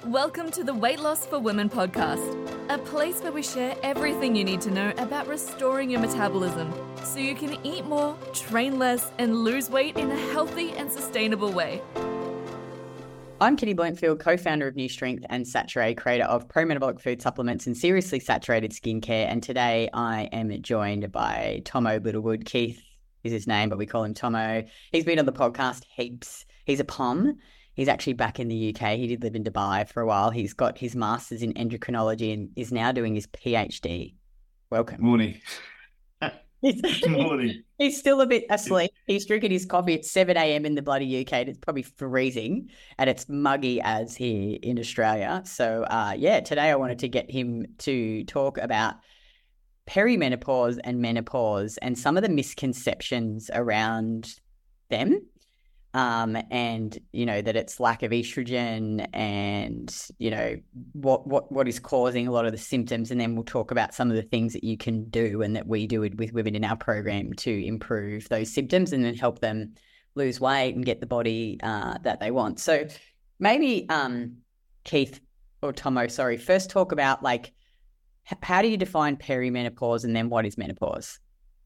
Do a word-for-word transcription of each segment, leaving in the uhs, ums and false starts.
Welcome to the Weight Loss for Women podcast, a place where we share everything you need to know about restoring your metabolism so you can eat more, train less, and lose weight in a healthy and sustainable way. I'm Kitty Blentfield, co-founder of New Strength and Saturate, creator of pro-metabolic food supplements and seriously saturated skincare. And today I am joined by Tomo Littlewood. Keith is his name, but we call him Tomo. He's been on the podcast heaps. He's a plum. He's actually back in the U K. He did live in Dubai for a while. He's got his master's in endocrinology and is now doing his PhD. Welcome. Morning. He's, Good morning. He's still a bit asleep. He's drinking his coffee at seven a.m. in the bloody U K. It's probably freezing and it's muggy as here in Australia. So, uh, yeah, today I wanted to get him to talk about perimenopause and menopause and some of the misconceptions around them. Um, and, you know, that it's lack of estrogen and, you know, what, what, what is causing a lot of the symptoms. And then we'll talk about some of the things that you can do and that we do with women in our program to improve those symptoms and then help them lose weight and get the body uh, that they want. So maybe, um, Keith or Tomo, sorry, first talk about like, h- how do you define perimenopause and then what is menopause?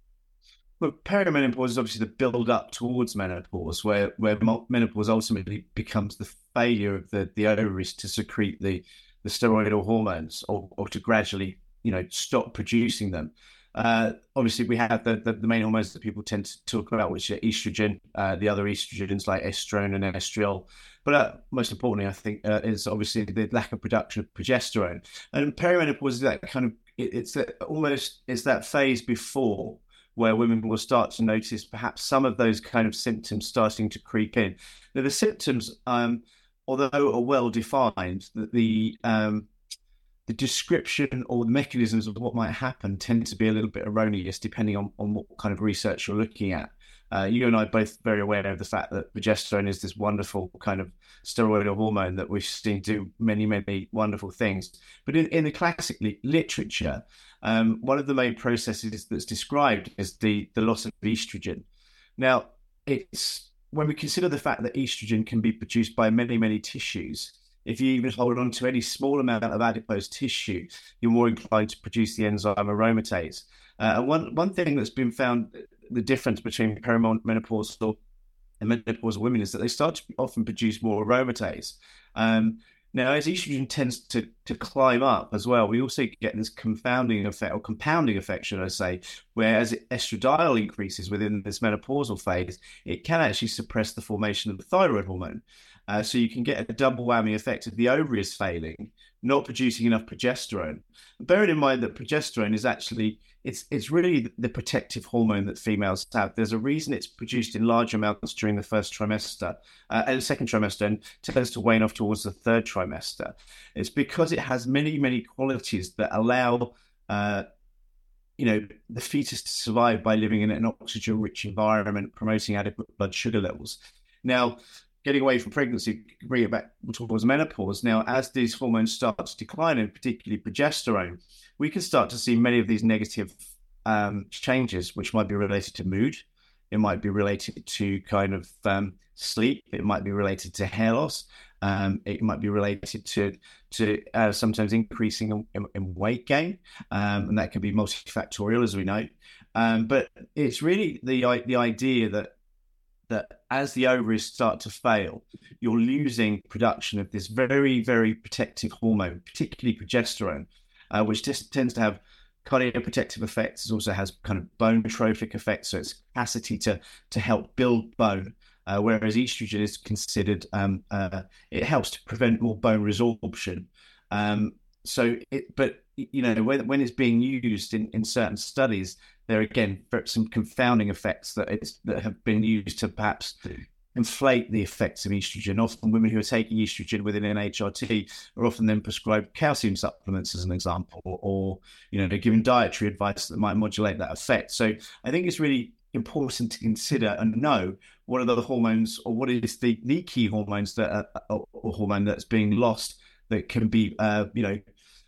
Look, perimenopause is obviously the build up towards menopause, where, where menopause ultimately becomes the failure of the, the ovaries to secrete the, the steroidal hormones or, or to gradually, you know, stop producing them. Uh, obviously, we have the, the, the main hormones that people tend to talk about, which are estrogen, uh, the other estrogens like estrone and estriol. But uh, most importantly, I think, uh, is obviously the lack of production of progesterone. And perimenopause is that kind of, it, it's that, almost, it's that phase before where women will start to notice perhaps some of those kind of symptoms starting to creep in. Now, the symptoms, um, although are well defined, the the, um, the description or the mechanisms of what might happen tend to be a little bit erroneous depending on, on what kind of research you're looking at. Uh, you and I are both very aware of the fact that progesterone is this wonderful kind of steroidal hormone that we've seen do many, many wonderful things. But in, in the classic literature, um, one of the main processes that's described is the, the loss of estrogen. Now, it's when we consider the fact that estrogen can be produced by many, many tissues, if you even hold on to any small amount of adipose tissue, you're more inclined to produce the enzyme aromatase. Uh, and one, one thing that's been found, the difference between perimenopausal and menopausal women is that they start to often produce more aromatase. Um, now, as estrogen tends to, to climb up as well, we also get this confounding effect, or compounding effect, should I say, where as estradiol increases within this menopausal phase, it can actually suppress the formation of the thyroid hormone. Uh, so you can get a double whammy effect of the ovaries failing, not producing enough progesterone. Bearing in mind that progesterone is actually, it's it's really the protective hormone that females have. There's a reason it's produced in large amounts during the first trimester uh, and the second trimester and tends to wane off towards the third trimester. It's because it has many, many qualities that allow uh, you know, the fetus to survive by living in an oxygen-rich environment, promoting adequate blood sugar levels. Now, getting away from pregnancy, bring it back towards menopause. Now, as these hormones start to decline, and particularly progesterone, we can start to see many of these negative um, changes, which might be related to mood. It might be related to kind of um, sleep. It might be related to hair loss. Um, it might be related to to uh, sometimes increasing in, in weight gain, um, and that can be multifactorial, as we know. Um, but it's really the the idea that that as the ovaries start to fail, you're losing production of this very, very protective hormone, particularly progesterone, uh, which just tends to have cardioprotective effects. It also has kind of bone trophic effects, so its capacity to to help build bone. Uh, whereas estrogen is considered, um, uh, it helps to prevent more bone resorption. Um, so, it, but you know, when, when it's being used in, in certain studies, there are again some confounding effects that it's that have been used to perhaps inflate the effects of estrogen. Often women who are taking estrogen within an H R T are often then prescribed calcium supplements, as an example, or, or you know, they're given dietary advice that might modulate that effect. So I think it's really important to consider and know what are the hormones, or what is the, the key hormones that are, or, or hormone that's being lost that can be, uh, you know,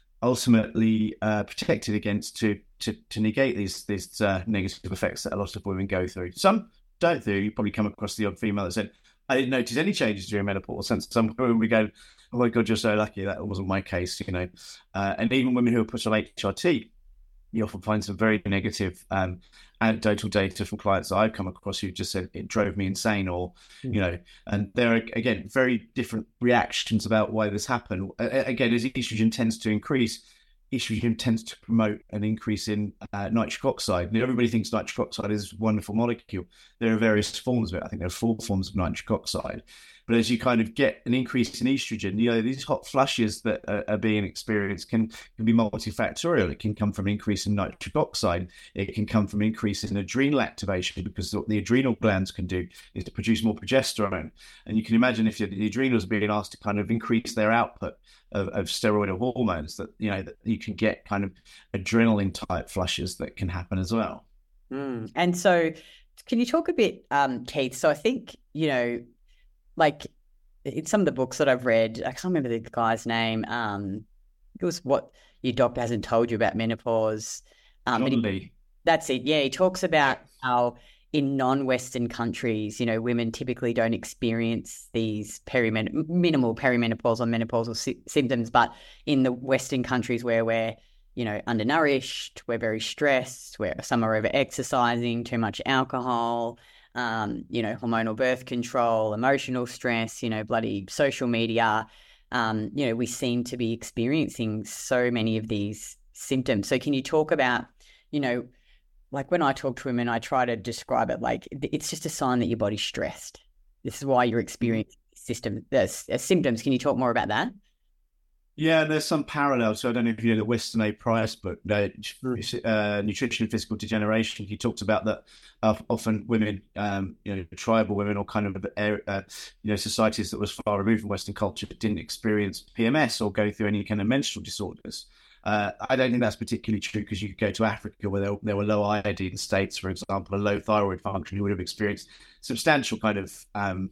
ultimately uh, protected against to to to negate these these uh, negative effects that a lot of women go through. Some don't do. You probably come across the odd female that said, I didn't notice any changes during menopause. And some women we go, oh my God, you're so lucky. That wasn't my case, you know. Uh, and even women who are put on H R T, you often find some very negative um, anecdotal data from clients that I've come across who just said it drove me insane, or, mm. you know, and there are, again, very different reactions about why this happened. Uh, again, as estrogen tends to increase, estrogen tends to promote an increase in uh, nitric oxide. Now, everybody thinks nitric oxide is a wonderful molecule. There are various forms of it. I think there are four forms of nitric oxide. But as you kind of get an increase in estrogen, you know, these hot flushes that are, are being experienced can, can be multifactorial. It can come from an increase in nitric oxide. It can come from an increase in adrenal activation, because what the adrenal glands can do is to produce more progesterone. And you can imagine if the adrenals are being asked to kind of increase their output of, of steroidal hormones, that, you know, that you can get kind of adrenaline type flushes that can happen as well. Mm. And so can you talk a bit, um, Keith? So I think, you know, like in some of the books that I've read, I can't remember the guy's name. Um, it was What Your Doctor Hasn't Told You About Menopause. Um, John he, Lee. That's it. Yeah, he talks about how in non-Western countries, you know, women typically don't experience these perimen- minimal perimenopausal and menopausal sy- symptoms, but in the Western countries where we're, you know, undernourished, we're very stressed, where some are over-exercising, too much alcohol, um, you know, hormonal birth control, emotional stress, you know, bloody social media, um, you know, we seem to be experiencing so many of these symptoms. So can you talk about, you know, like when I talk to women, I try to describe it like it's just a sign that your body's stressed. This is why you're experiencing system, uh, symptoms. Can you talk more about that? Yeah, there's some parallels. So I don't know if you know the Weston A. Price book, uh, Nutrition and Physical Degeneration. He talks about that uh, often women, um, you know, tribal women or kind of, uh, you know, societies that was far removed from Western culture didn't experience P M S or go through any kind of menstrual disorders. Uh, I don't think that's particularly true, because you could go to Africa where there, there were low iodine states, for example, a low thyroid function, who would have experienced substantial kind of um,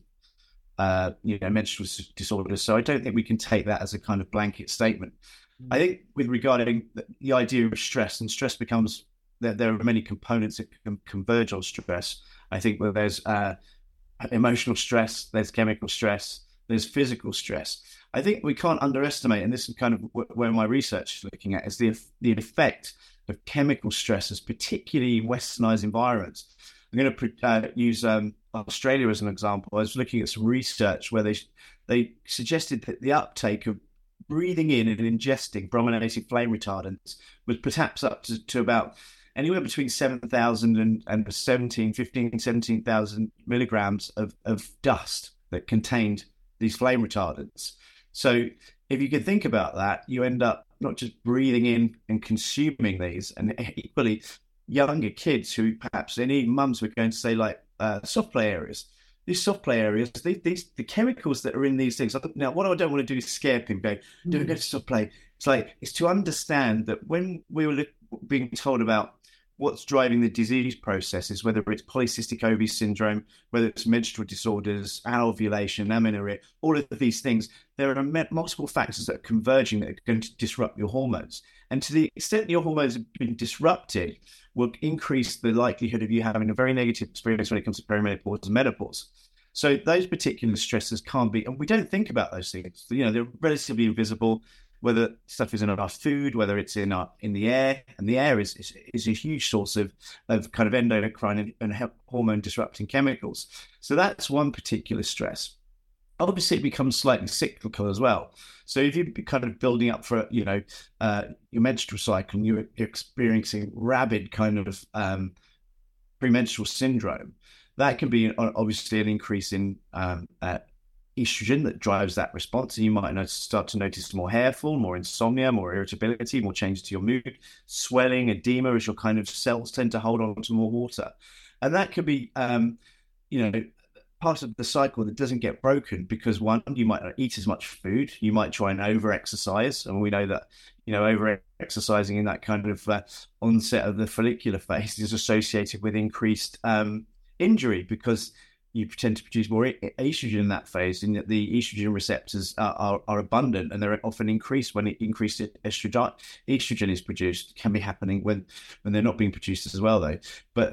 Uh, you know, menstrual disorders. So I don't think we can take that as a kind of blanket statement. Mm. I think with regarding the, the idea of stress, and stress becomes, there, there are many components that can converge on stress. I think where there's uh, emotional stress, there's chemical stress, there's physical stress. I think we can't underestimate, and this is kind of where my research is looking at, is the, the effect of chemical stresses, particularly in westernized environments. I'm going to uh, use um, Australia as an example. I was looking at some research where they they suggested that the uptake of breathing in and ingesting brominated flame retardants was perhaps up to, to about anywhere between seven thousand and, and seventeen, fifteen, seventeen thousand milligrams of, of dust that contained these flame retardants. So if you can think about that, you end up not just breathing in and consuming these, and equally younger kids who perhaps any mums were going to say like uh, soft play areas. These soft play areas, these, these the chemicals that are in these things. Now, what I don't want to do is scare people. Go, don't go to soft play. It's like it's to understand that when we were being told about what's driving the disease processes, whether it's polycystic ovary syndrome, whether it's menstrual disorders, anovulation, amenorrhea, all of these things, there are multiple factors that are converging that are going to disrupt your hormones. And to the extent your hormones have been disrupted, will increase the likelihood of you having a very negative experience when it comes to perimenopause and menopause. So those particular stresses can't be, and we don't think about those things. You know, they're relatively invisible, whether stuff is in our food, whether it's in our in the air, and the air is is, is a huge source of, of kind of endocrine and, and hormone disrupting chemicals. So that's one particular stress. Obviously, it becomes slightly cyclical as well. So if you're kind of building up for, you know, uh, your menstrual cycle and you're experiencing rabid kind of um, premenstrual syndrome, that can be obviously an increase in um, uh, estrogen that drives that response. And you might notice, start to notice more hair fall, more insomnia, more irritability, more changes to your mood, swelling, edema, as your kind of cells tend to hold on to more water. And that could be, um, you know, part of the cycle that doesn't get broken because, one, you might not eat as much food, you might try and over-exercise, and we know that, you know, over-exercising in that kind of uh, onset of the follicular phase is associated with increased um, injury because you tend to produce more estrogen in that phase, and that the estrogen receptors are, are, are abundant, and they're often increased when it increased estrogen estrogen is produced. It can be happening when when they're not being produced as well, though. But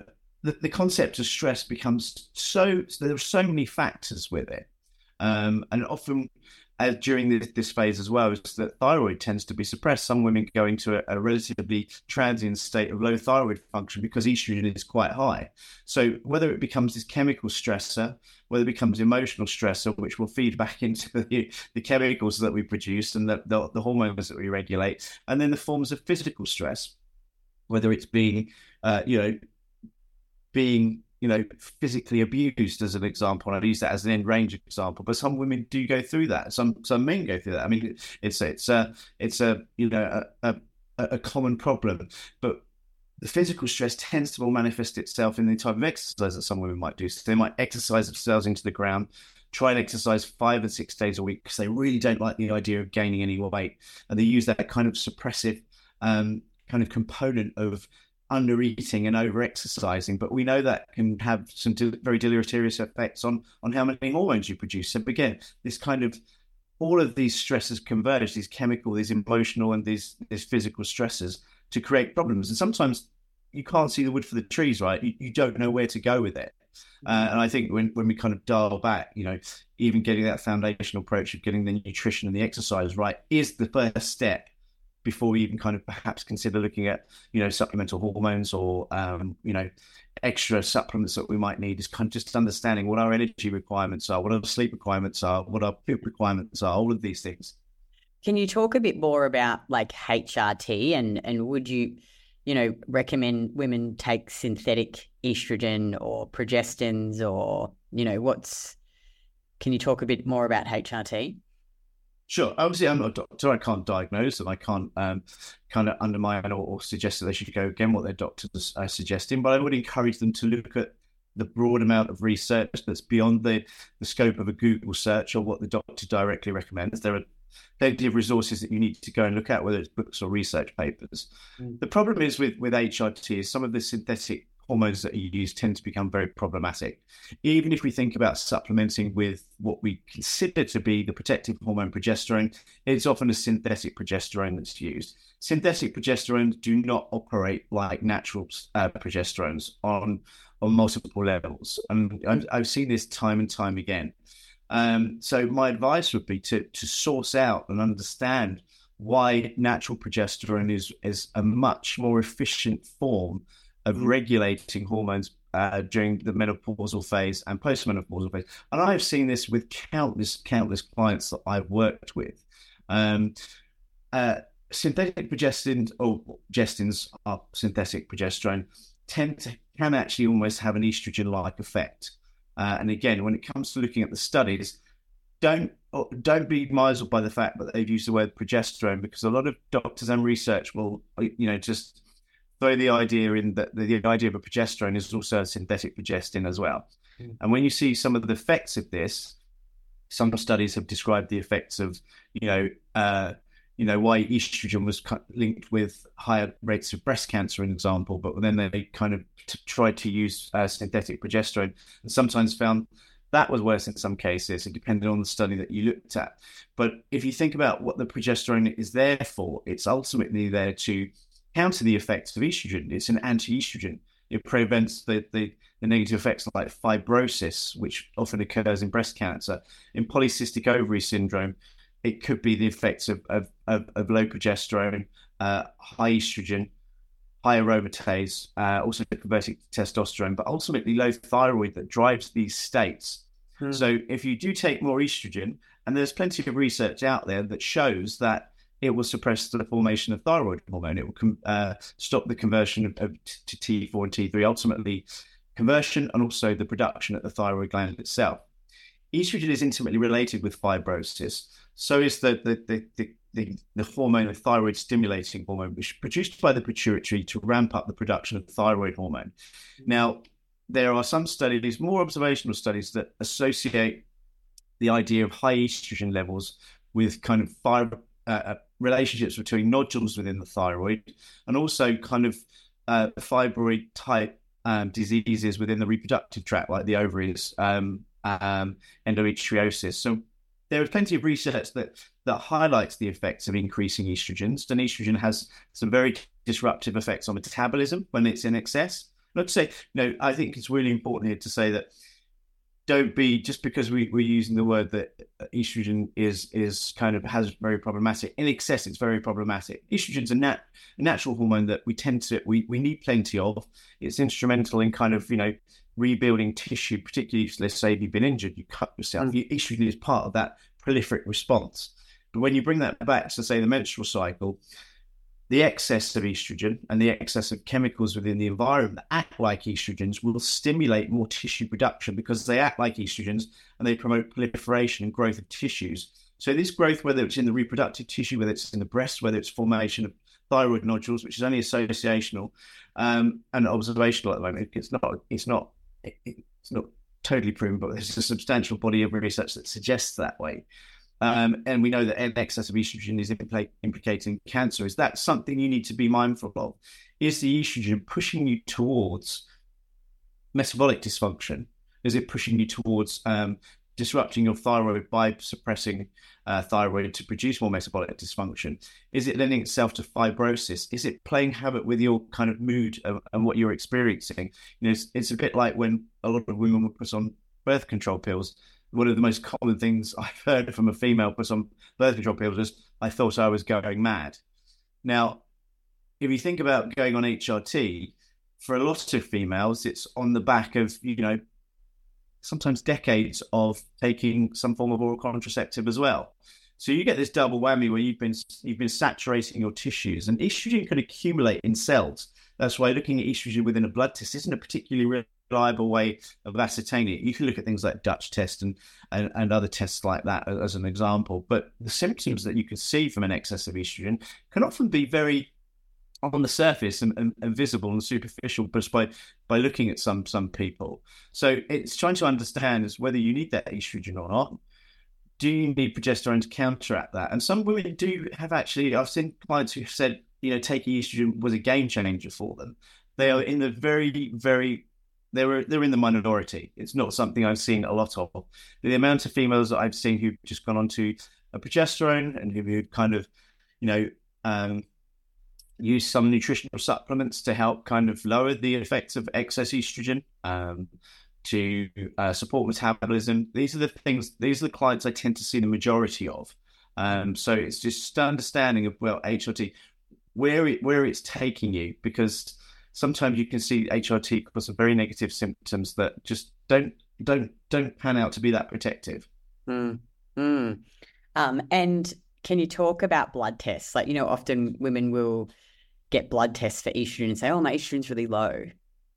the, the concept of stress becomes so, so there are so many factors with it. Um, and often uh, during this, this phase as well, is that thyroid tends to be suppressed. Some women go into a, a relatively transient state of low thyroid function because estrogen is quite high. So whether it becomes this chemical stressor, whether it becomes emotional stressor, which will feed back into the, the chemicals that we produce and the, the, the hormones that we regulate, and then the forms of physical stress, whether it's being, uh, you know, being you know, physically abused as an example. And I've used that as an end range example, but some women do go through that. Some some men go through that. I mean, it's it's a it's a you know a a, a common problem. But the physical stress tends to manifest itself in the type of exercise that some women might do. So they might exercise themselves into the ground, try and exercise five and six days a week because they really don't like the idea of gaining any more weight, and they use that kind of suppressive um, kind of component of under eating and over exercising. But we know that can have some de- very deleterious effects on on how many hormones you produce. So again, this kind of all of these stresses converge, these chemical, these emotional, and these these physical stresses to create problems. And sometimes you can't see the wood for the trees, right? You, you don't know where to go with it. Uh, and I think when, when we kind of dial back, you know, even getting that foundational approach of getting the nutrition and the exercise right is the first step before we even kind of perhaps consider looking at, you know, supplemental hormones or, um, you know, extra supplements that we might need. Is kind of just understanding what our energy requirements are, what our sleep requirements are, what our food requirements are, all of these things. Can you talk a bit more about like H R T and, and would you, you know, recommend women take synthetic estrogen or progestins or, you know, what's, can you talk a bit more about H R T? Sure. Obviously, I'm not a doctor. I can't diagnose and I can't um, kind of undermine or, or suggest that they should go again what their doctors are suggesting. But I would encourage them to look at the broad amount of research that's beyond the, the scope of a Google search or what the doctor directly recommends. There are plenty of resources that you need to go and look at, whether it's books or research papers. Mm. The problem is with, with H R T is some of the synthetic hormones that are used tend to become very problematic. Even if we think about supplementing with what we consider to be the protective hormone progesterone, it's often a synthetic progesterone that's used. Synthetic progesterones do not operate like natural uh, progesterones on, on multiple levels. And I've, I've seen this time and time again. Um, so my advice would be to, to source out and understand why natural progesterone is, is a much more efficient form of regulating hormones uh, during the menopausal phase and postmenopausal phase. And I've seen this with countless, countless clients that I've worked with. Um, uh, synthetic progestins, or gestins are synthetic progesterone, tend to, can actually almost have an estrogen-like effect. Uh, and again, when it comes to looking at the studies, don't don't be misled by the fact that they've used the word progesterone, because a lot of doctors and research will, you know, just throw the idea in that the idea of a progesterone is also a synthetic progestin as well. Mm. And when you see some of the effects of this, some studies have described the effects of, you know, uh, you know, why estrogen was linked with higher rates of breast cancer, an example, but then they kind of t- tried to use uh, synthetic progesterone and sometimes found that was worse in some cases. It depended on the study that you looked at. But if you think about what the progesterone is there for, it's ultimately there to counter the effects of estrogen. It's an anti-estrogen. It prevents the, the, the negative effects like fibrosis, which often occurs in breast cancer. In polycystic ovary syndrome, it could be the effects of, of, of, of low progesterone, uh, high estrogen, high aromatase, uh, also converting to testosterone, but ultimately low thyroid that drives these states. Hmm. So if you do take more estrogen, and there's plenty of research out there that shows that it will suppress the formation of thyroid hormone. It will uh, stop the conversion of, of to T four and T three, ultimately conversion and also the production at the thyroid gland itself. Estrogen is intimately related with fibrosis. So is the the the the, the, the hormone, the thyroid stimulating hormone, which is produced by the pituitary to ramp up the production of thyroid hormone. Now, there are some studies, more observational studies, that associate the idea of high estrogen levels with kind of fibro Uh, relationships between nodules within the thyroid and also kind of uh, fibroid type um, diseases within the reproductive tract, like the ovaries, um, um, endometriosis. So there is plenty of research that that highlights the effects of increasing estrogens. And estrogen has some very disruptive effects on metabolism when it's in excess, Not to say, you know, I think it's really important here to say that don't be, just because we, we're using the word that estrogen is is kind of has very problematic. In excess, it's very problematic. Estrogen's a, nat, a natural hormone that we tend to, we, we need plenty of. It's instrumental in kind of, you know, rebuilding tissue, particularly if, let's say, if you've been injured, you cut yourself. Mm. Estrogen is part of that prolific response. But when you bring that back to, say, the menstrual cycle, the excess of estrogen and the excess of chemicals within the environment that act like estrogens will stimulate more tissue production because they act like estrogens and they promote proliferation and growth of tissues. So this growth, whether it's in the reproductive tissue, whether it's in the breast, whether it's formation of thyroid nodules, which is only associational um, and observational at the moment, it's not, it's not, it's not totally proven, but there's a substantial body of research that suggests that way. Um, and we know that an excess of estrogen is impl- implicating cancer. Is that something you need to be mindful of? Is the estrogen pushing you towards metabolic dysfunction? Is it pushing you towards um, disrupting your thyroid by suppressing uh, thyroid to produce more metabolic dysfunction? Is it lending itself to fibrosis? Is it playing havoc with your kind of mood and, and what you're experiencing? You know, it's, it's a bit like when a lot of women will put on birth control pills. One of the most common things I've heard from a female put on birth control pills is, I thought I was going mad. Now, if you think about going on H R T, for a lot of females, it's on the back of, you know, sometimes decades of taking some form of oral contraceptive as well. So you get this double whammy where you've been you've been saturating your tissues, and estrogen can accumulate in cells. That's why looking at estrogen within a blood test isn't a particularly reliable way of ascertaining it. You can look at things like Dutch test and, and, and other tests like that as an example. But the symptoms that you can see from an excess of estrogen can often be very on the surface and, and, and visible and superficial just by, by looking at some some people. So it's trying to understand is whether you need that estrogen or not. Do you need progesterone to counteract that? And some women do have actually, I've seen clients who have said, you know, taking estrogen was a game changer for them. They are in the very, very, they were, they're in the minority. It's not something I've seen a lot of. The amount of females that I've seen who've just gone on to a progesterone and who've kind of, you know, um, use some nutritional supplements to help kind of lower the effects of excess estrogen, um, to uh, support metabolism. These are the things, these are the clients I tend to see the majority of. Um, so it's just understanding of, well, H R T, where it, where it's taking you, because sometimes you can see H R T cause some very negative symptoms that just don't don't don't pan out to be that protective. Mm. Mm. Um, and can you talk about blood tests? Like, you know, often women will get blood tests for estrogen and say, oh, my estrogen's really low.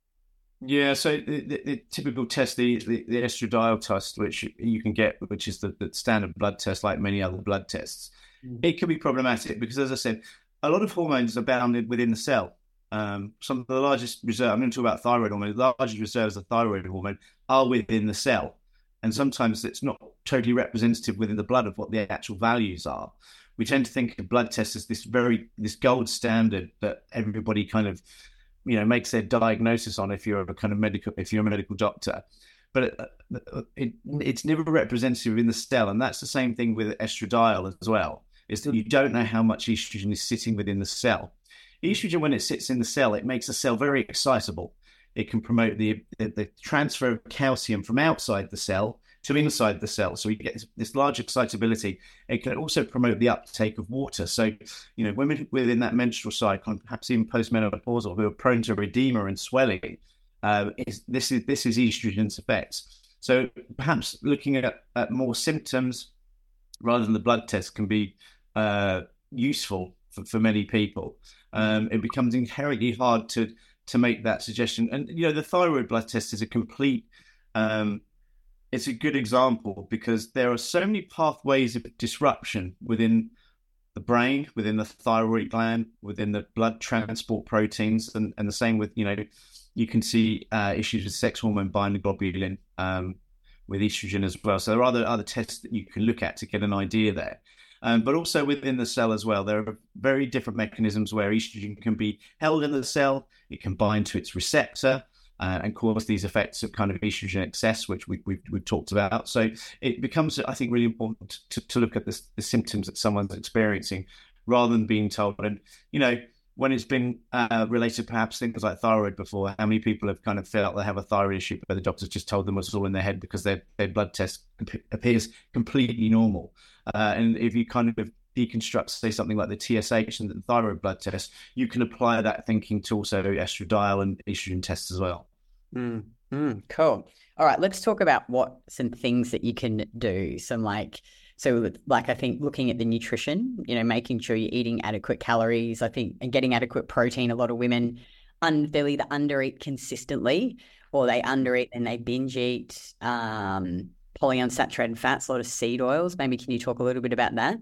Yeah, so the, the, the typical test, the, the, the estradiol test, which you can get, which is the, the standard blood test like many other blood tests, mm. it can be problematic because, as I said, a lot of hormones are bounded within the cell. Um, some of the largest reserves, I'm going to talk about thyroid hormone, the largest reserves of thyroid hormone are within the cell. And sometimes it's not totally representative within the blood of what the actual values are. We tend to think of blood tests as this very, this gold standard that everybody kind of, you know, makes their diagnosis on if you're a kind of medical, if you're a medical doctor. But it, it, it's never representative in the cell. And that's the same thing with estradiol as well, is that you don't know how much estrogen is sitting within the cell. Estrogen, when it sits in the cell, it makes the cell very excitable. It can promote the, the, the transfer of calcium from outside the cell to inside the cell. So you get this, this large excitability. It can also promote the uptake of water. So, you know, women within that menstrual cycle, and perhaps even postmenopausal, who are prone to edema and swelling, uh, is, this is this is estrogen's effects. So perhaps looking at, at more symptoms rather than the blood test can be uh, useful for, for many people. Um, it becomes inherently hard to to make that suggestion. And, you know, the thyroid blood test is a complete, um, it's a good example because there are so many pathways of disruption within the brain, within the thyroid gland, within the blood transport proteins, and, and the same with, you know, you can see uh, issues with sex hormone binding globulin um, with estrogen as well. So there are other, other tests that you can look at to get an idea there. Um, but also within the cell as well, there are very different mechanisms where estrogen can be held in the cell. It can bind to its receptor uh, and cause these effects of kind of estrogen excess, which we, we've, we've talked about. So it becomes, I think, really important to, to look at this, the symptoms that someone's experiencing rather than being told. And, you know, when it's been uh, related perhaps things like thyroid before, how many people have kind of felt they have a thyroid issue, but the doctors just told them it's all in their head because their, their blood test appears completely normal. Uh, and if you kind of deconstruct, say, something like the T S H and the thyroid blood test, you can apply that thinking to also estradiol and estrogen tests as well. Mm, mm, cool. All right, let's talk about what some things that you can do. Some like, so like I think looking at the nutrition, you know, making sure you're eating adequate calories, I think, and getting adequate protein. A lot of women, un, they'll either undereat consistently or they undereat and they binge eat. Um, polyunsaturated fats, a lot of seed oils. Maybe can you talk a little bit about that?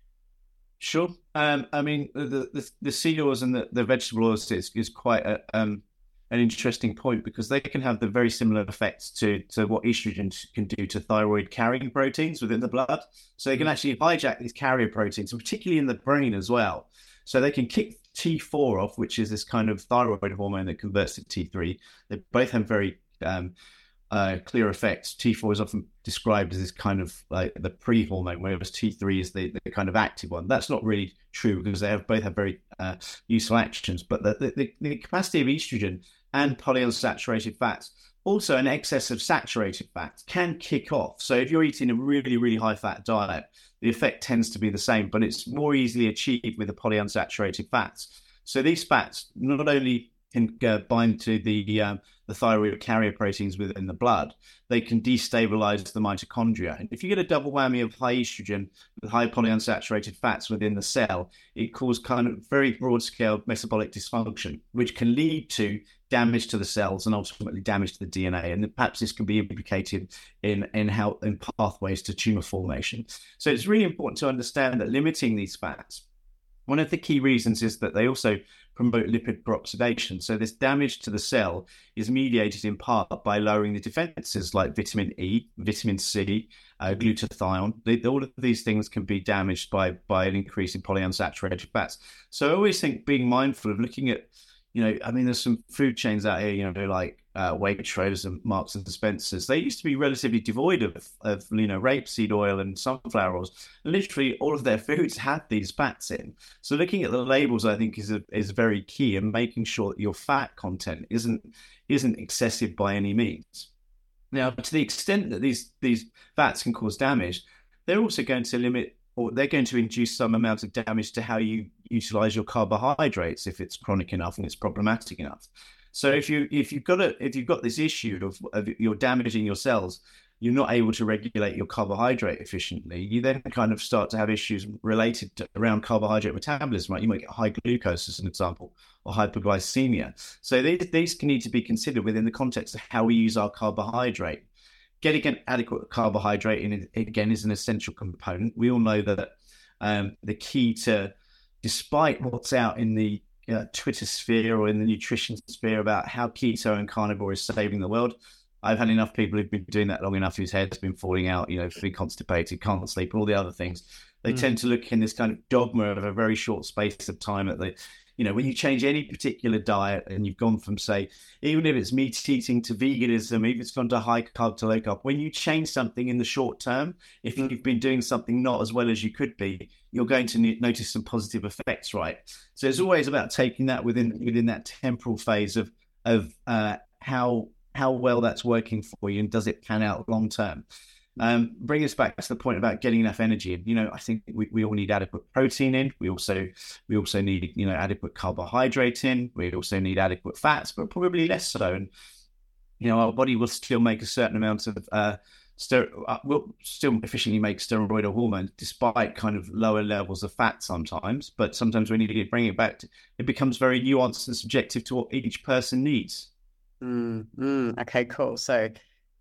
Sure. Um, I mean, the, the the seed oils and the, the vegetable oils is, is quite a, um, an interesting point because they can have the very similar effects to, to what estrogen can do to thyroid carrying proteins within the blood. So they can actually hijack these carrier proteins, and particularly in the brain as well. So they can kick T four off, which is this kind of thyroid hormone that converts to T three. They both have very um, uh, clear effects. T four is often described as this kind of like the pre-hormone, whereas T three is the, the kind of active one. That's not really true because they have both have very uh, useful actions. But the, the, the capacity of estrogen and polyunsaturated fats, also an excess of saturated fats, can kick off. So if you're eating a really, really high-fat diet, the effect tends to be the same, but it's more easily achieved with the polyunsaturated fats. So these fats not only can uh, bind to the um, the thyroid carrier proteins within the blood, they can destabilize the mitochondria. And if you get a double whammy of high estrogen with high polyunsaturated fats within the cell, it causes kind of very broad-scale metabolic dysfunction, which can lead to damage to the cells and ultimately damage to the D N A. And perhaps this can be implicated in, in how in pathways to tumor formation. So it's really important to understand that limiting these fats, one of the key reasons is that they also promote lipid peroxidation. So this damage to the cell is mediated in part by lowering the defenses like vitamin E, vitamin C, uh, glutathione. They, all of these things can be damaged by, by an increase in polyunsaturated fats. So I always think being mindful of looking at, you know, I mean, there's some food chains out here, you know, like uh, Waitrose and Marks and Spencer's. They used to be relatively devoid of, of, you know, rapeseed oil and sunflower oils. Literally, all of their foods had these fats in. So looking at the labels, I think, is a, is very key, and making sure that your fat content isn't isn't excessive by any means. Now, to the extent that these these fats can cause damage, they're also going to limit, or they're going to induce some amount of damage to how you utilize your carbohydrates if it's chronic enough and it's problematic enough. So if you if you've got a if you've got this issue of, of you're damaging your cells, you're not able to regulate your carbohydrate efficiently, you then kind of start to have issues related to around carbohydrate metabolism, right? You might get high glucose as an example, or hyperglycemia. So these these can need to be considered within the context of how we use our carbohydrate. Getting an adequate carbohydrate in, again, is an essential component. We all know that um, the key to, despite what's out in the uh, Twitter sphere or in the nutrition sphere about how keto and carnivore is saving the world, I've had enough people who've been doing that long enough whose head's been falling out, you know, being constipated, can't sleep, all the other things. They mm. tend to look in this kind of dogma of a very short space of time that they, you know, when you change any particular diet and you've gone from, say, even if it's meat eating to veganism, if it's gone to high carb to low carb, when you change something in the short term, if you've been doing something not as well as you could be, you're going to notice some positive effects, right? So it's always about taking that within within that temporal phase of of uh, how how well that's working for you and does it pan out long term. Um, bring us back to the point about getting enough energy. And, you know, I think we, we all need adequate protein in. We also we also need, you know, adequate carbohydrate in. We also need adequate fats, but probably less so. And, you know, our body will still make a certain amount of, uh, ster- uh, will still efficiently make steroidal hormones despite kind of lower levels of fat sometimes. But sometimes we need to bring it back to, it becomes very nuanced and subjective to what each person needs. Mm, mm, okay, cool. So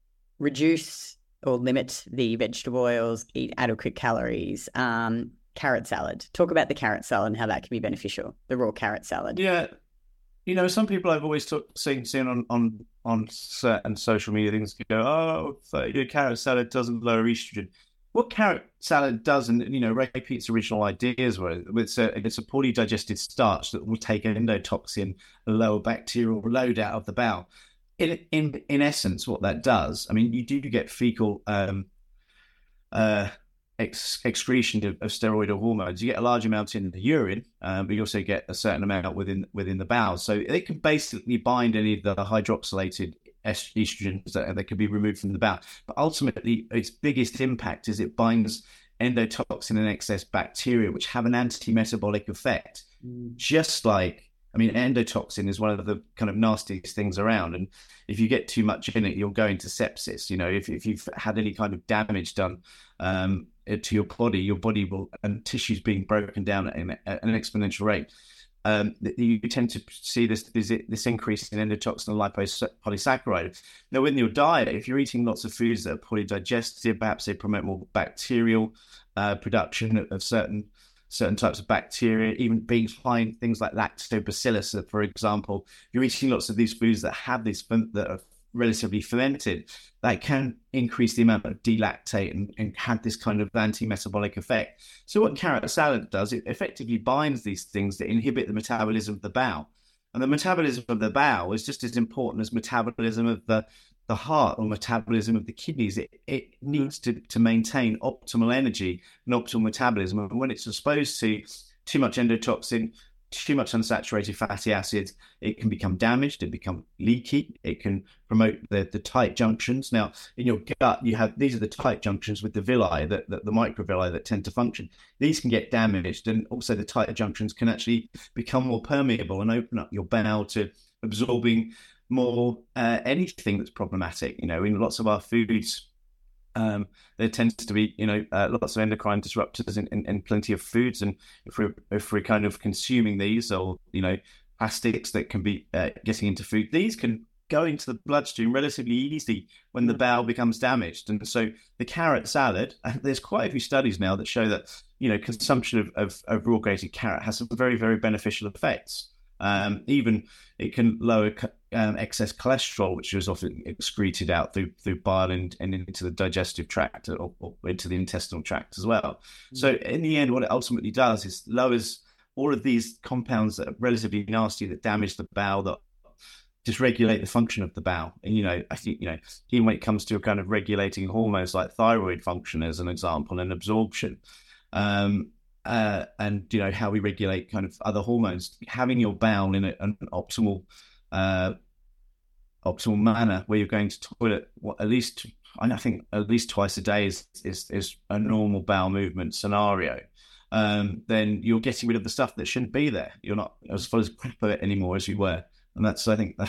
reduce or limit the vegetable oils, eat adequate calories. Um, carrot salad. Talk about the carrot salad and how that can be beneficial, the raw carrot salad. Yeah. You know, some people I've always talk, seen, seen on, on, on certain social media things go, oh, so your carrot salad doesn't lower estrogen. What carrot salad does, and, you know, Ray Peat's original ideas were, it's a, it's a poorly digested starch that will take an endotoxin, a lower bacterial load out of the bowel. In, in in essence, what that does, I mean, you do get fecal um, uh, ex- excretion of, of steroidal hormones. You get a large amount in the urine, um, but you also get a certain amount within within the bowel. So it can basically bind any of the hydroxylated estrogens that, that can be removed from the bowel. But ultimately, its biggest impact is it binds endotoxin and excess bacteria, which have an anti-metabolic effect. Mm. Just like, I mean, endotoxin is one of the kind of nastiest things around. And if you get too much in it, you'll go into sepsis. You know, if, if you've had any kind of damage done um, to your body, your body will, and tissues being broken down at an, at an exponential rate. Um, you tend to see this, this this increase in endotoxin and lipopolysaccharide. Now, in your diet, if you're eating lots of foods that are poorly digested, perhaps they promote more bacterial uh, production of, of certain certain types of bacteria, even being high in things like lactobacillus, for example. If you're eating lots of these foods that have this that are relatively fermented, that can increase the amount of delactate and, and have this kind of anti-metabolic effect. So what carrot salad does, it effectively binds these things that inhibit the metabolism of the bowel. And the metabolism of the bowel is just as important as metabolism of the, the heart or metabolism of the kidneys. It, it needs to, to maintain optimal energy and optimal metabolism. And when it's exposed to too much endotoxin, too much unsaturated fatty acids, it can become damaged, it become leaky, it can promote the, the tight junctions. Now, in your gut, you have, these are the tight junctions with the villi, the, the, the microvilli that tend to function. These can get damaged, and also the tighter junctions can actually become more permeable and open up your bowel to absorbing more uh, anything that's problematic. You know, in lots of our foods, Um, there tends to be, you know, uh, lots of endocrine disruptors in, in, in plenty of foods, and if we're if we're kind of consuming these, or you know, plastics that can be uh, getting into food, these can go into the bloodstream relatively easily when the bowel becomes damaged. And so the carrot salad, there's quite a few studies now that show that, you know, consumption of, of, of raw grated carrot has some very, very beneficial effects. Um, even it can lower um, excess cholesterol, which is often excreted out through through bile and, and into the digestive tract, or, or into the intestinal tract as well. Mm-hmm. So in the end, what it ultimately does is lowers all of these compounds that are relatively nasty, that damage the bowel, that dysregulate the function of the bowel. And, you know, I think, you know, even when it comes to kind of regulating hormones like thyroid function, as an example, and absorption, um, Uh, and, you know, how we regulate kind of other hormones, having your bowel in a, an optimal uh, optimal manner where you're going to toilet what, at least, I think at least twice a day is is, is a normal bowel movement scenario, um, then you're getting rid of the stuff that shouldn't be there. You're not as full as crap of it anymore as you were. And that's, I think,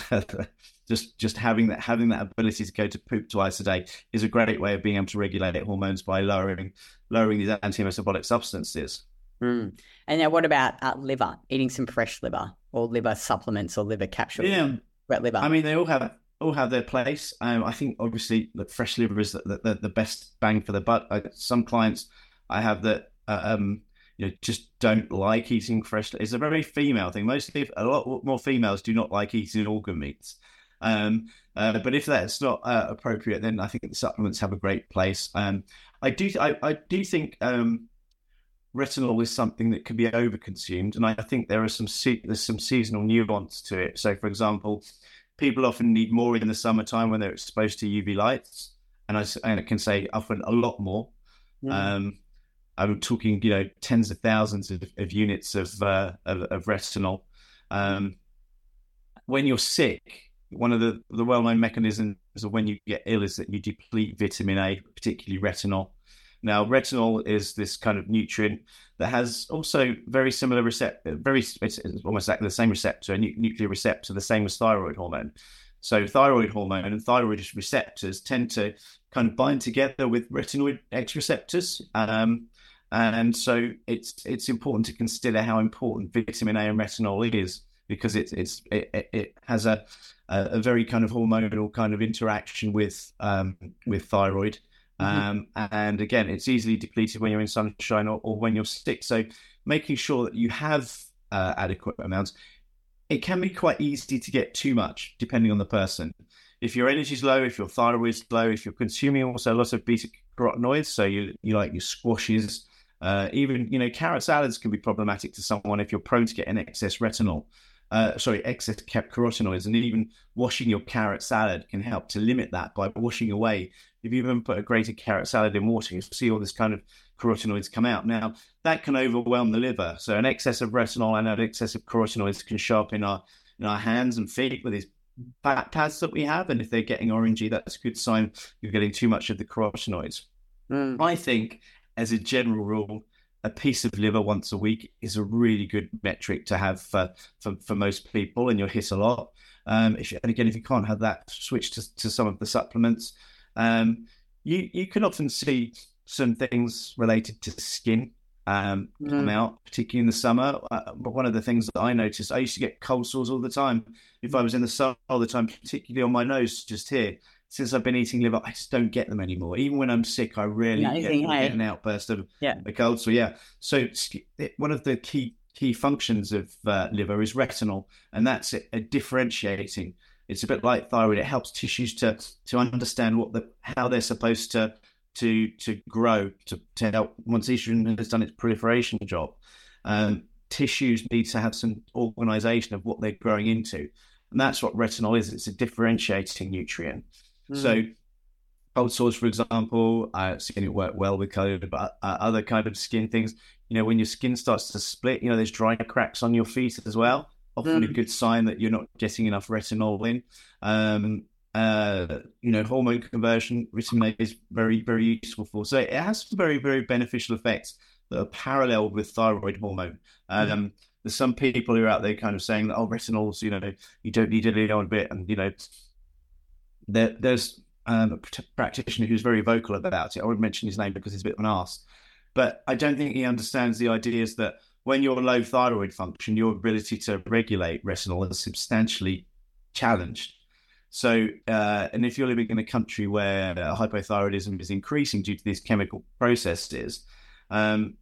just just having that having that ability to go to poop twice a day is a great way of being able to regulate hormones by lowering lowering these anti-metabolic substances. Mm. And now, what about uh, liver? Eating some fresh liver, or liver supplements, or liver capsules? Yeah, about liver. I mean, they all have all have their place. Um, I think obviously the fresh liver is the, the, the best bang for the buck. I, some clients I have that uh, um, you know, just don't like eating fresh. It's a very female thing. Mostly, a lot more females do not like eating organ meats. Um, uh, but if that's not uh, appropriate, then I think the supplements have a great place. Um, I do, I, I do think um, retinol is something that can be overconsumed, and I think there are some se- there's some seasonal nuance to it. So, for example, people often need more in the summertime when they're exposed to U V lights, and I and it can say often a lot more. Mm. Um, I'm talking, you know, tens of thousands of, of units of, uh, of of retinol. Um, when you're sick, one of the, the well-known mechanisms of when you get ill is that you deplete vitamin A, particularly retinol. Now, retinol is this kind of nutrient that has also very similar receptor, very it's almost like the same receptor, a nu- nuclear receptor, the same as thyroid hormone. So thyroid hormone and thyroid receptors tend to kind of bind together with retinoid X receptors. Um, and so it's it's important to consider how important vitamin A and retinol is, because it's it's it, it has a a very kind of hormonal kind of interaction with um, with thyroid. Um, mm-hmm. And again, it's easily depleted when you're in sunshine or, or when you're sick. So making sure that you have uh, adequate amounts. It can be quite easy to get too much, depending on the person. If your energy's low, if your thyroid's low, if you're consuming also lots of beta carotenoids, so you you like your squashes, uh, even, you know, carrot salads can be problematic to someone if you're prone to get an excess retinol. Uh, sorry, excess carotenoids, and even washing your carrot salad can help to limit that by washing away if you even put a grated carrot salad in water, you see all this kind of carotenoids come out. Now, that can overwhelm the liver. So an excess of retinol and an excess of carotenoids can show up in our, in our hands and feet with these fat pads that we have. And if they're getting orangey, that's a good sign you're getting too much of the carotenoids. Mm. I think, as a general rule, a piece of liver once a week is a really good metric to have for, for, for most people, and you'll hit a lot. Um, if you, and again, if you can't have that, switch to, to some of the supplements. Um, you, you can often see some things related to skin um, mm. come out, particularly in the summer. Uh, but one of the things that I noticed, I used to get cold sores all the time. If I was in the sun all the time, particularly on my nose, just here. Since I've been eating liver, I just don't get them anymore. Even when I'm sick, I rarely no, get, get an outburst of yeah. a cold. So yeah, so one of the key key functions of uh, liver is retinol, and that's a, a differentiating. It's a bit like thyroid. It helps tissues to to understand what the how they're supposed to to to grow to, to help once estrogen has done its proliferation job. Um, tissues need to have some organization of what they're growing into, and that's what retinol is. It's a differentiating nutrient. So cold sores, for example, I've seen it work well with COVID, but uh, other kind of skin things, you know, when your skin starts to split, you know, there's dry cracks on your feet as well. Often mm. a good sign that you're not getting enough retinol in. Um, uh, you know, hormone conversion, vitamin A is very, very useful for. So it has some very, very beneficial effects that are paralleled with thyroid hormone. Um, mm. There's some people who are out there kind of saying that, oh, retinols, you know, you don't need it a bit. And, you know, There, there's um, a practitioner who's very vocal about it. I won't mention his name because he's a bit of an arse. But I don't think he understands the ideas that when you're low thyroid function, your ability to regulate retinol is substantially challenged. So, uh, and if you're living in a country where uh, hypothyroidism is increasing due to these chemical processes, um,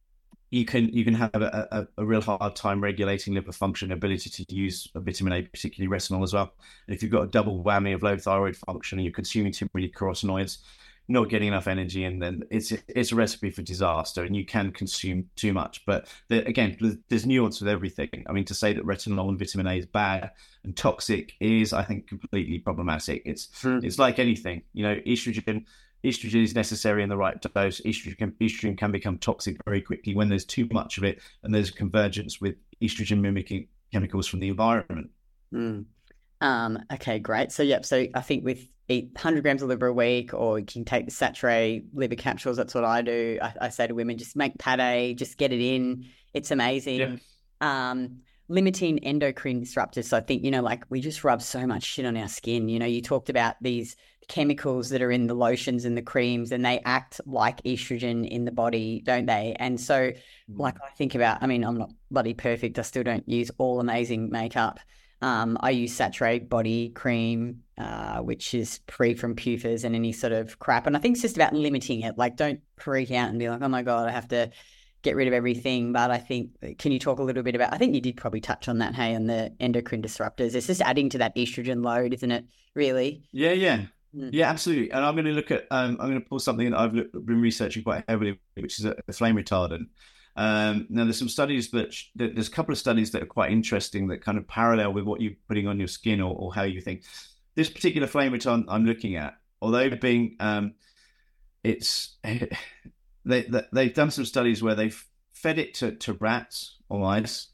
you can you can have a, a, a real hard time regulating liver function, ability to use a vitamin A, particularly retinol as well. And if you've got a double whammy of low thyroid function and you're consuming too many carotenoids, you're not getting enough energy, and then it's it's a recipe for disaster, and you can consume too much. But the, again, there's nuance with everything. I mean, to say that retinol and vitamin A is bad and toxic is, I think, completely problematic. It's mm. it's like anything, you know, estrogen. Estrogen is necessary in the right dose. Estrogen can, estrogen can become toxic very quickly when there's too much of it, and there's a convergence with estrogen mimicking chemicals from the environment. Mm. Um, okay, great. So, yep. So I think with eat one hundred grams of liver a week, or you can take the Satre liver capsules. That's what I do. I, I say to women, just make pate, just get it in. It's amazing. Yeah. Um, limiting endocrine disruptors. So I think, you know, like we just rub so much shit on our skin. You know, you talked about these chemicals that are in the lotions and the creams, and they act like estrogen in the body, don't they? And so like I think about, I mean, I'm not bloody perfect. I still don't use all amazing makeup. Um, I use Satre body cream, uh, which is free from P U F As and any sort of crap. And I think it's just about limiting it. Like, don't freak out and be like, oh my God, I have to get rid of everything. But I think, can you talk a little bit about, I think you did probably touch on that, hey, on the endocrine disruptors. It's just adding to that estrogen load, isn't it, really? Yeah, yeah. Yeah, absolutely. And I'm going to look at, um, I'm going to pull something that I've looked, been researching quite heavily, which is a, a flame retardant. Um, now, there's some studies that, there's a couple of studies that are quite interesting that kind of parallel with what you're putting on your skin, or, or how you think. This particular flame retardant I'm looking at, although being, um, it's, they, they, they've done some studies where they've fed it to, to rats or mice.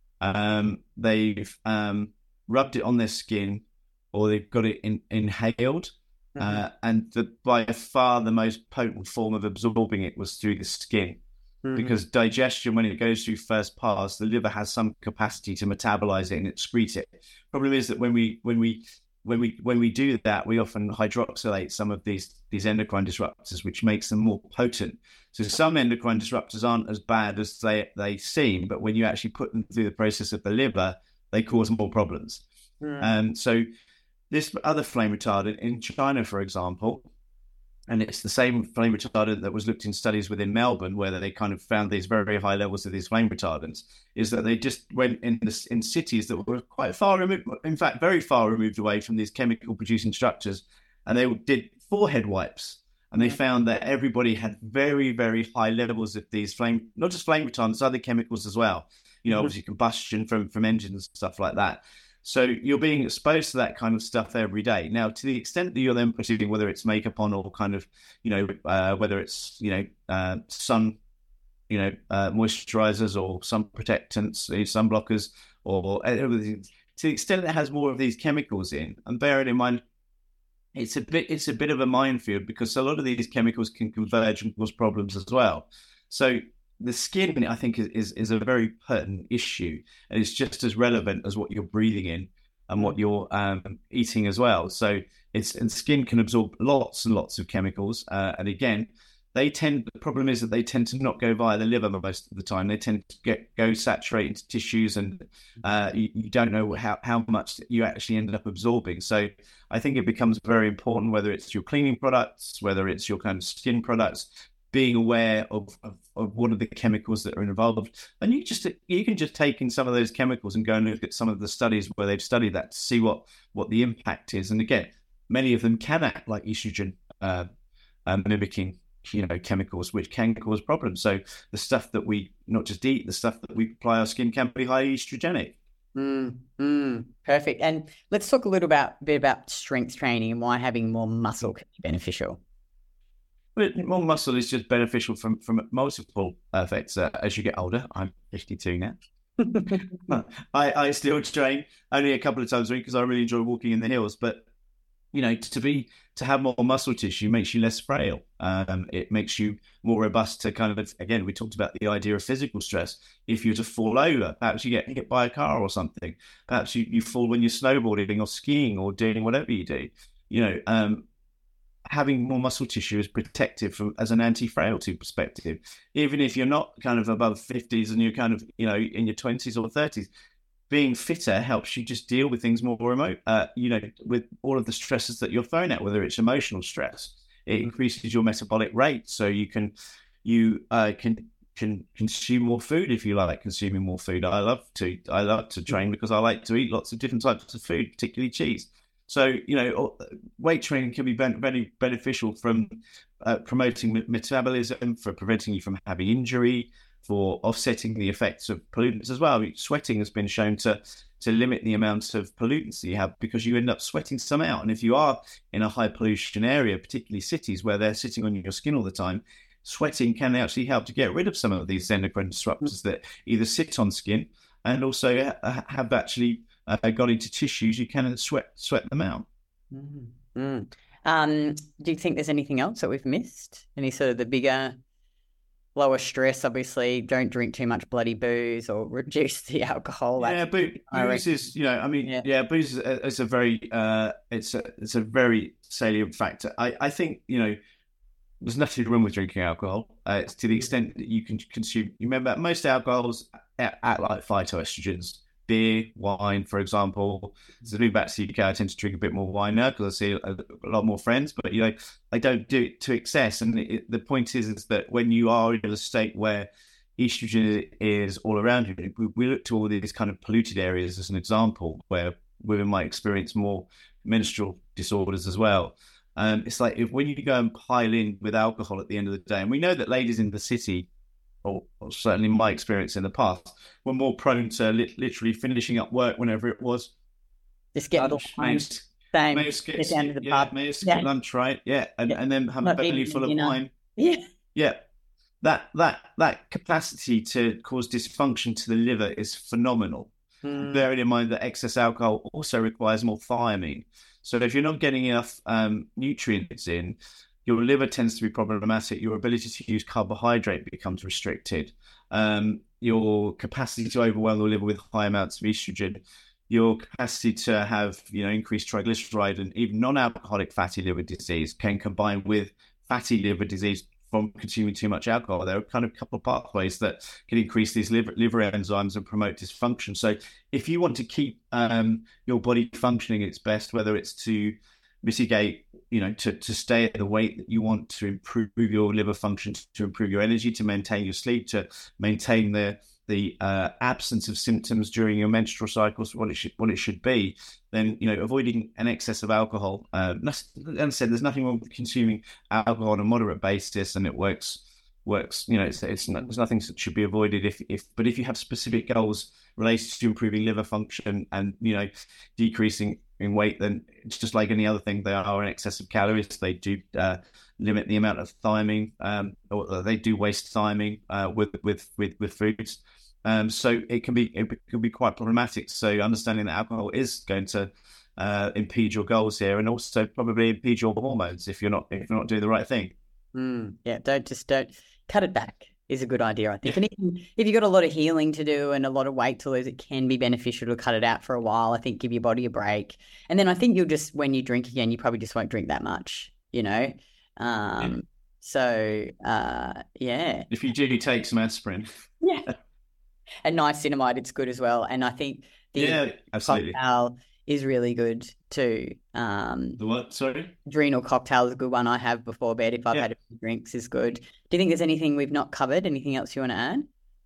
Um, they've um, rubbed it on their skin, or they've got it in, inhaled. Mm-hmm. Uh, and the, by far the most potent form of absorbing it was through the skin. Mm-hmm. Because digestion, when it goes through first pass, the liver has some capacity to metabolize it and excrete it. Problem is that when we when we when we when we do that, we often hydroxylate some of these these endocrine disruptors, which makes them more potent. So some endocrine disruptors aren't as bad as they they seem, but when you actually put them through the process of the liver, they cause more problems. Mm-hmm. And so this other flame retardant in China, for example, and it's the same flame retardant that was looked in studies within Melbourne, where they kind of found these very, very high levels of these flame retardants, is that they just went in the, in cities that were quite far removed, in fact, very far removed away from these chemical producing structures. And they did forehead wipes, and they found that everybody had very, very high levels of these flame, not just flame retardants, other chemicals as well, you know, obviously combustion from, from engines and stuff like that. So you're being exposed to that kind of stuff every day. Now, to the extent that you're then putting, whether it's makeup on or kind of, you know, uh, whether it's, you know, uh, sun, you know, uh, moisturizers or sun protectants, sun blockers, or everything, to the extent that it has more of these chemicals in, and bearing in mind, it's a bit, it's a bit of a minefield because a lot of these chemicals can converge and cause problems as well. So the skin, I think, is, is, is a very pertinent issue, and it's just as relevant as what you're breathing in and what you're um, eating as well. So it's, and skin can absorb lots and lots of chemicals. Uh, and again, they tend, the problem is that they tend to not go via the liver most of the time. They tend to get go saturate into tissues, and uh, you, you don't know how, how much you actually ended up absorbing. So I think it becomes very important, whether it's your cleaning products, whether it's your kind of skin products, being aware of, of, of what are the chemicals that are involved. And you just you can just take in some of those chemicals and go and look at some of the studies where they've studied that to see what, what the impact is. And again, many of them can act like estrogen, uh, um, mimicking, you know, chemicals, which can cause problems. So the stuff that we not just eat, the stuff that we apply our skin can be highly estrogenic. Mm, mm, perfect. And let's talk a little about, bit about strength training and why having more muscle can be beneficial. Well, more muscle is just beneficial from, from multiple effects uh, as you get older. I'm fifty-two now. I, I still train only a couple of times a week because I really enjoy walking in the hills. But, you know, to be to have more muscle tissue makes you less frail. Um, it makes you more robust to kind of, again, we talked about the idea of physical stress. If you're to fall over, perhaps you get hit by a car or something. Perhaps you, you fall when you're snowboarding or skiing or doing whatever you do. You know, um, having more muscle tissue is protective from, as an anti-frailty perspective. Even if you're not kind of above fifties and you're kind of, you know, in your twenties or thirties, being fitter helps you just deal with things more remote, uh, you know, with all of the stresses that you're thrown at, whether it's emotional stress. It increases your metabolic rate, so you can you uh, can can consume more food if you like consuming more food. I love to I love to train because I like to eat lots of different types of food, particularly cheese. So, you know, weight training can be very beneficial from uh, promoting metabolism, for preventing you from having injury, for offsetting the effects of pollutants as well. Sweating has been shown to to limit the amount of pollutants that you have because you end up sweating some out. And if you are in a high pollution area, particularly cities where they're sitting on your skin all the time, sweating can actually help to get rid of some of these endocrine disruptors that either sit on skin and also have actually uh, got into tissues. You can sweat sweat them out. Mm-hmm. Um, do you think there's anything else that we've missed? Any sort of the bigger, lower stress? Obviously, don't drink too much bloody booze or reduce the alcohol. Yeah, but booze is, you know, I mean, yeah, yeah booze is a, is a very, uh, it's a, it's a very salient factor. I, I think, you know, there's nothing wrong with drinking alcohol. Uh, it's to the extent that you can consume. You remember, most alcohols act, act like phytoestrogens. Beer, wine, for example. So moving back to the U K, I tend to drink a bit more wine now because I see a, a lot more friends. But, you know, I don't do it to excess. And it, the point is, is that when you are in a state where estrogen is all around you, we, we look to all these kind of polluted areas as an example where women might experience more menstrual disorders as well. Um, it's like if when you go and pile in with alcohol at the end of the day, and we know that ladies in the city, or, or certainly my experience in the past, were more prone to li- literally finishing up work whenever it was. Just get lunch, may same, may skip, get down to the yeah, pub. May skip yeah. lunch, right? Yeah, and, yeah. and then have Not a belly full of you know. wine. Yeah, yeah. That that that capacity to cause dysfunction to the liver is phenomenal. Mm. Bearing in mind that excess alcohol also requires more thiamine. So if you're not getting enough um, nutrients in, your liver tends to be problematic. Your ability to use carbohydrate becomes restricted. Um, your capacity to overwhelm the liver with high amounts of estrogen, your capacity to have, you know, increased triglyceride and even non-alcoholic fatty liver disease can combine with fatty liver disease from consuming too much alcohol. There are kind of a couple of pathways that can increase these liver, liver enzymes and promote dysfunction. So if you want to keep um, your body functioning its best, whether it's to mitigate, you know, to, to stay at the weight that you want, to improve your liver function, to improve your energy, to maintain your sleep, to maintain the the uh, absence of symptoms during your menstrual cycles, what it should what it should be, then, you know, avoiding an excess of alcohol. Uh, as I said, there's nothing wrong with consuming alcohol on a moderate basis, and it works works. You know, it's it's not, there's nothing that should be avoided if if but if you have specific goals related to improving liver function and, you know, decreasing in weight, then it's just like any other thing. They are in excess of calories. They do uh, limit the amount of thymine, um, or they do waste thymine uh, with with with with foods. Um, so it can be it can be quite problematic. So understanding that alcohol is going to uh, impede your goals here, and also probably impede your hormones if you're not if you're not doing the right thing. Mm, yeah, don't just don't cut it back is a good idea, I think. And if, if you've got a lot of healing to do and a lot of weight to lose, it can be beneficial to cut it out for a while. I think give your body a break. And then I think you'll just, when you drink again, you probably just won't drink that much, you know? Um, yeah. So, uh, yeah. If you do take some aspirin. Yeah. And niacinamide, it's good as well. And I think the yeah, absolutely. cocktail is really good too. Um, the what? Sorry? Adrenal cocktail is a good one I have before bed if I've yeah. had a few drinks is good. Do you think there's anything we've not covered? Anything else you want to add?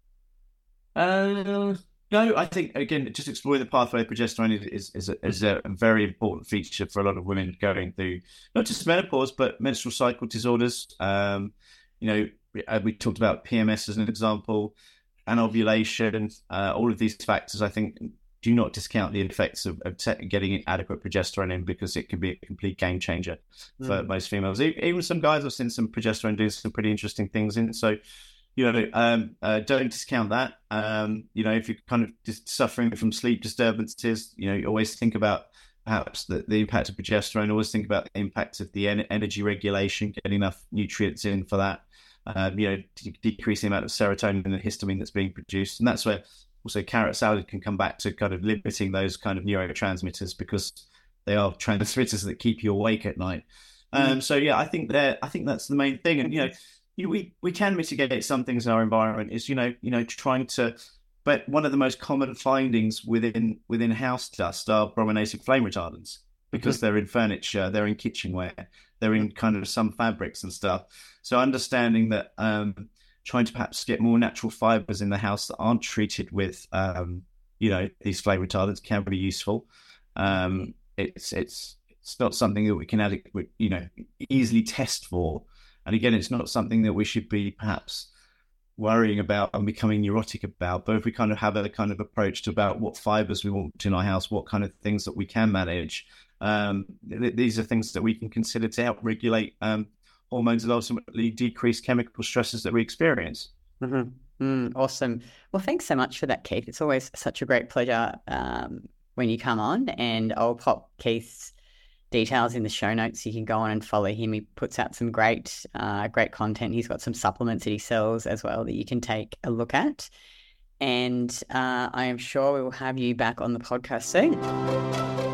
Uh, no, I think, again, just exploring the pathway of progesterone is, is, a, is a very important feature for a lot of women going through not just menopause, but menstrual cycle disorders. Um, you know, we, uh, we talked about P M S as an example, anovulation, uh, all of these factors, I think, do not discount the effects of, of te- getting adequate progesterone in, because it can be a complete game changer for mm. most females. Even some guys, I've seen some progesterone do some pretty interesting things in. So, you know, um, uh, don't discount that. Um, you know, if you're kind of just suffering from sleep disturbances, you know, you always think about perhaps the, the impact of progesterone. Always think about the impact of the en- energy regulation, getting enough nutrients in for that. Um, you know, de- decrease the amount of serotonin and histamine that's being produced. And that's where also carrot salad can come back to kind of limiting those kind of neurotransmitters, because they are transmitters that keep you awake at night. Um, mm. So yeah, I think that I think that's the main thing. And you know, you, we we can mitigate some things in our environment. Is you know you know trying to, but one of the most common findings within within house dust are brominated flame retardants, because mm-hmm. they're in furniture, they're in kitchenware, they're in kind of some fabrics and stuff. So understanding that. Um, trying to perhaps get more natural fibers in the house that aren't treated with, um, you know, these flame retardants can be useful. Um, it's it's it's not something that we can adequate, you know, easily test for. And again, it's not something that we should be perhaps worrying about and becoming neurotic about. But if we kind of have a kind of approach to about what fibers we want in our house, what kind of things that we can manage, um, th- these are things that we can consider to help regulate um, hormones and ultimately decrease chemical stresses that we experience. Mm-hmm. Mm, awesome. Well, thanks so much for that, Keith. It's always such a great pleasure um, when you come on, and I'll pop Keith's details in the show notes so you can go on and follow him. He puts out some great, uh, great content. He's got some supplements that he sells as well that you can take a look at. And uh, I am sure we will have you back on the podcast soon.